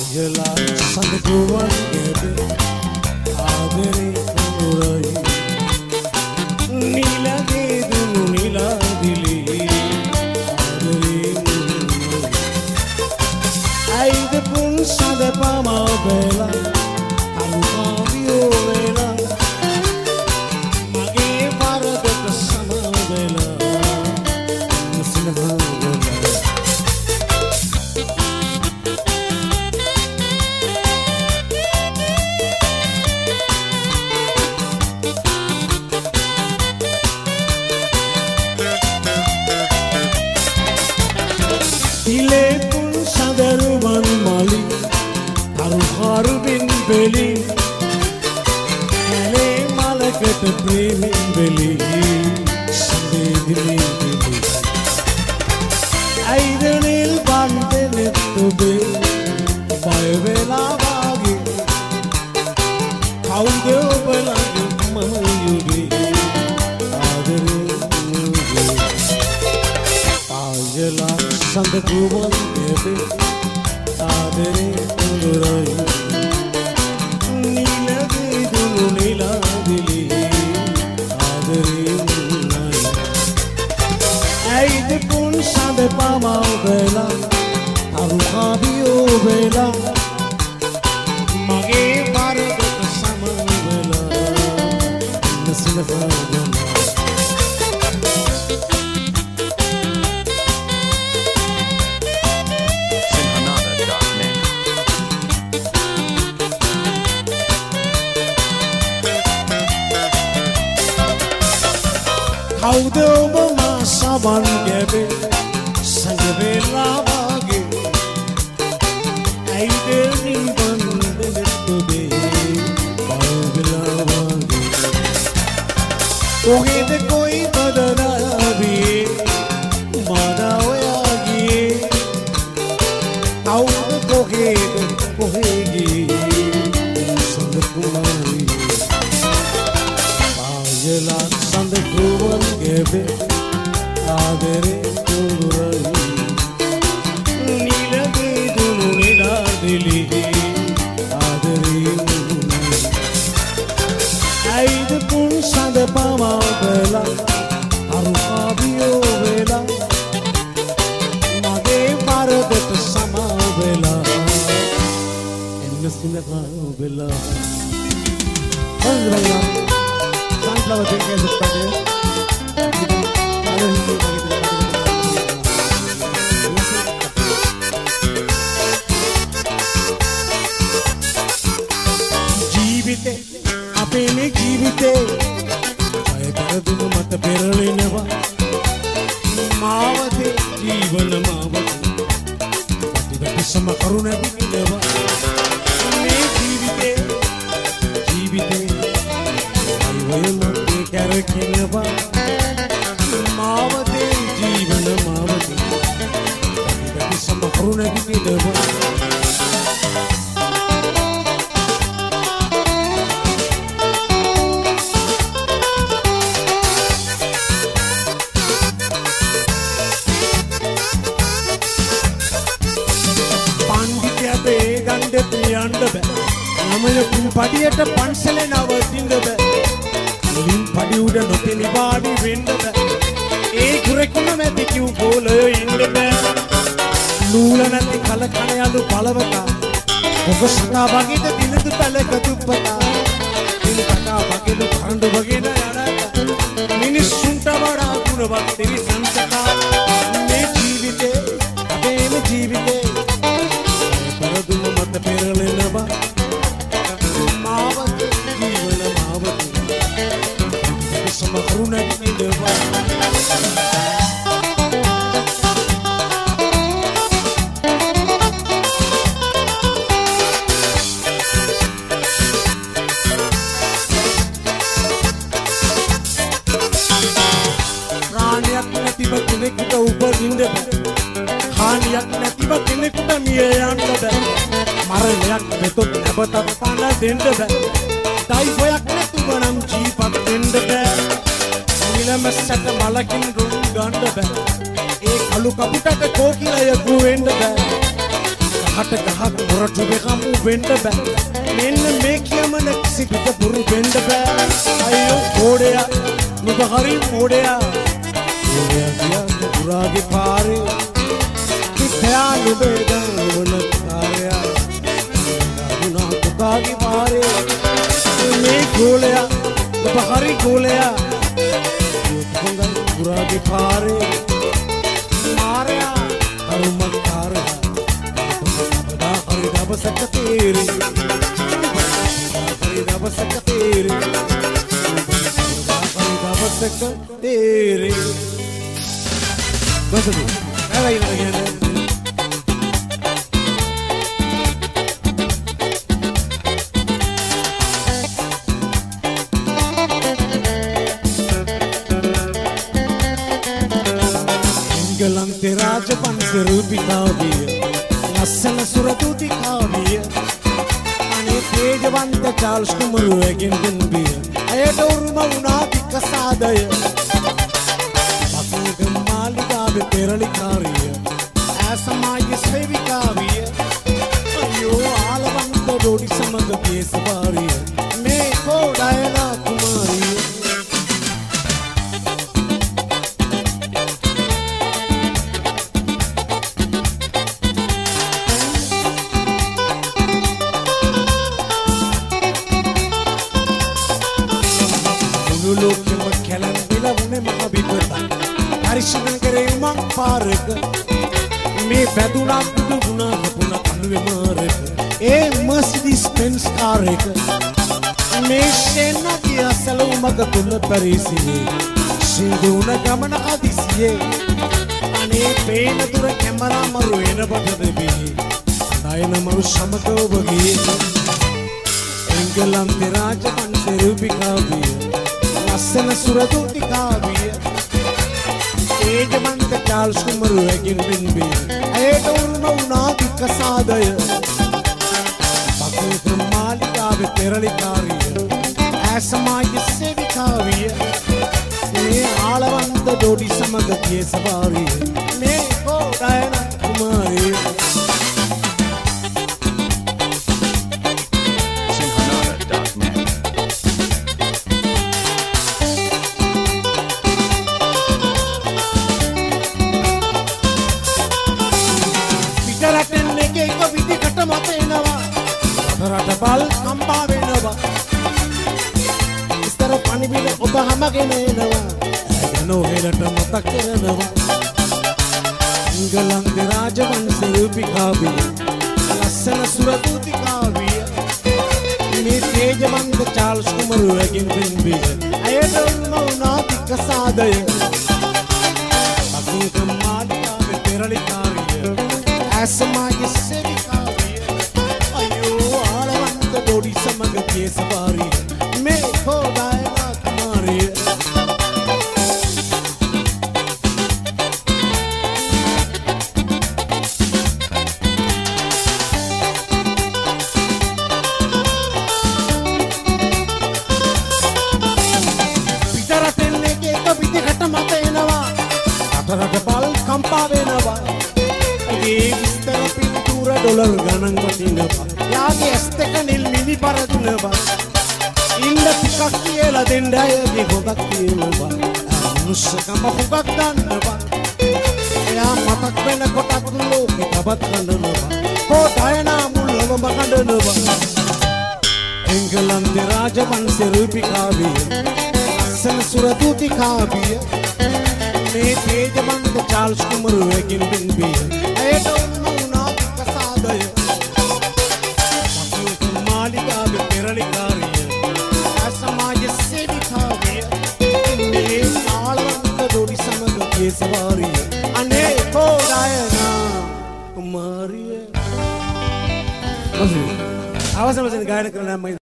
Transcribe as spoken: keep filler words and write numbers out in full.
පායලා සඳකුවන් ගැබේ ආදරේ කුරයි නිලගේ දුනු නිලාදිලි ආදරේ ඇයිද පුන් සඳ පමා බැලා අනුකාවියෝ වෙලා මගේ වරදට සමා වෙලා සිනහා Dilekun sadaruman mali Haru haru bin beli Kale malakat premin beli Sande dili dili Aidanil bandenet tube Bay vela vage Kaude obalage mayuge Adare muge Payala Sandkuwan ගැබේ ආදරේ කුරයි නිලගේ දුනු නිලාදිලි ආදරේ මුලයි ඇයිද පුන් සඳ පමා වෙලා අරුකාවියෝ වෙලා මගේ වරදට සමා වෙලා නසිනහා Kawuද ඔබ මා සමන් ගැබේ සඳ වේලා වාගේ ඇයිද නිවන් දෙනෙත් ඔබේ බය වෙලා වාගේ කොහෙද කොයි බදනාවේ මනා ඔයාගේ කවුද කොහෙද කොහේ ගියේ සඳ කුමාරී පායලා සඳකුවන් ගැබේ ආදරේ කුරයි නිලගේ දුනු නිලාදිලි ආදරේ මුලයි ඇයිද පුන් සඳ පමා වෙලා අරුකාවියෝ වෙලා මගේ වරදට සමා වෙලා එන්න සිනහා වෙලා හොඳලා Sunflower drink as a starter. ජීවිතේ අපේ මේ ජීවිතේ අය කරදුන මත පෙරලෙනවා මාවතේ ජීවන මාවතේ ප්‍රතිගත සම කරුණ විඳිනවා මේ ජීවිතේ ජීවිතේ වයමත් කරකිනවා මාවතේ ජීවන මාවතේ ප්‍රතිගත සම කරුණ විඳිනවා නමයකින් පඩියට පන්සලේ නවතින්න බෑ මුලින් පඩි උඩ නොතෙලි වාඩි වෙන්න බෑ ඒ කුරෙකුණ මැදි කිව් බෝලය ඉන්න බෑ නූල නැති කල කන යලු පළවතා ඔබ සතා වගේද දිනදු පැලක දුප්පතා දින කතා වගේලු කරඬු වගේ නයනත මිනිස්සුන්ට වඩා ගුණවත් තිරිසන් සතා මේ ජීවිතේ අපේ මේ ජීවිතේ පරදුම මත පෙරලෙනවා කරුණ විඳිනවා ප්‍රාණයක් නැතිව කෙනෙකුට උපදින්න බෑ හානියක් නැතිව කෙනෙකුට මිය යන්න බෑ මරණයක් මෙතොත් නැවතත් පණ දෙන්න බෑ ඩයිවයක් නැතුව නම් ජීවත් වෙන්න බෑ නිලමස්සට මලකින් රුන් ගන්න බෑ ඒ කළු කපුටට කෝකිලයකු වෙන්න බෑ ගහට ගහක් මොරටු වෙකමු වෙන්න බෑ මෙන්න මේ කියමන කිසිකට පුරු වෙන්න බෑ අයියෝ පොඩයා නුඹ හරි පොඩයා පොඩයා කියන්නේ පුරාගේ පාරේ කිත්යා නුඹේ දවන කාර්යයා ගුණා පුතාගේ පාරේ මේ ගෝලයා නුඹ හරි ගෝලයා පුරාගේ පාරේ මාරයා කරුමකාරයා බදා හරි දවසක තීරි හරි දවසක තීරි හරි දවසක තීරි බසු ඇලයි නගන්නේ ගලන්තේ රාජපන්ස රූපිකාවිය ලස්සන සුරතුති කාවිය අනේ තේජවන්ත චාල්ස් කුමරුවගෙන් දෙන්බිය ඇයට උරුම වුණා විකසාදය බකුගම් මාලිගාවේ පෙරලිකාරිය ඈ සමාජ සේවිකාවිය අයියෝ ආලවන්ත ඩොඩි සමග කේසවාරිය මේ කෝඩයනා කුමාරිය ලෝකෙම කැලන් දිලවුනේ මහ විපත පරිශීලන කරේ මං පාරක මේ වැදුනා කුඩු ගුණා කපුණ කනුවේ මාරක ඒ මර්සිඩීස් බෙන්ස් කාර් එක මේ ෂෙන්නගේ අසල උමක තුල පරිසියේ සිඳුන ගමන අදිසියේ අනේ පේන දුර කැමරා මරු එන බඩ දෙබී ඩයන මරු සමග ඔබගේ එංගලන්තේ රාජපන්සේ රූපිකාවිය ලස්සන සුරතුති කාවිය තේජවන්ත චාල්ස් කුමරුවගෙන් වෙන්බිය ඇයට උරුම වුණා විකසාදය බකුගම් මාලිගාවේ පෙරලිකාරිය ඈ සමාජ සේවිකාවිය මේ ආලවන්ත ඩොඩි සමග කේසවාරිය මේ කෝඩයන කුමාරිය රට බල් කම්පා වෙනවා ඉස්තර පණිවිඩ ඔබ හැමගෙන එනවා ඇගෙන ඔහෙලට මතක් කරනවා ඉංගලන්තේ රාජවංශ රූපිකාවිය ලස්සන සුරතුති කාවිය මේ තේජවන්ත චාල්ස් කුමරුවගෙන් වෙන්බිය ඇයට උරුම වුණා විකසාදය බකුගම් මාලිගාවේ පෙරලිකාරිය ඈ සමාජ සේවිකාවිය ඩොඩි සමග කේසවාරිය මේ කෝඩයනා කුමාරිය පිටරටෙන් එක එක පිටකට මත එනවා රටරට බල් කම්පා වෙනවා ඒ විස්තර පින්තූර ඩොලර් ගණන් වටිනවා යාගේ ඇස් දෙක නිල් මිනි පරදුනවා ඉන්න ටිකක් කියලා දෙන්න අයගේ හොදක් කියනවා මනුස්සකම හුඟක් දන්නවා එයා මතක් වෙනකොටත් ලෝකෙ තවත් කඳනවා කෝඩයනා මුල්ලවම කඳනවා එංගලන්තේ රාජවංශ රූපිකාවිය ලස්සන සුරතුති කාවිය මේ තේජවන්ත චාල්ස් කුමරුවගෙන් වෙන්බිය ඇයට උරුම වුණා විකසාදය මාලිගාවේ පෙරලිකාරිය ඈ සමාජ සේවිකාවිය මේ ආලවන්ත ඩොඩි සමග කේසවාරිය අනේ කෝඩයනා කුමාරිය අවසන් වශයෙන් ගායනා කරන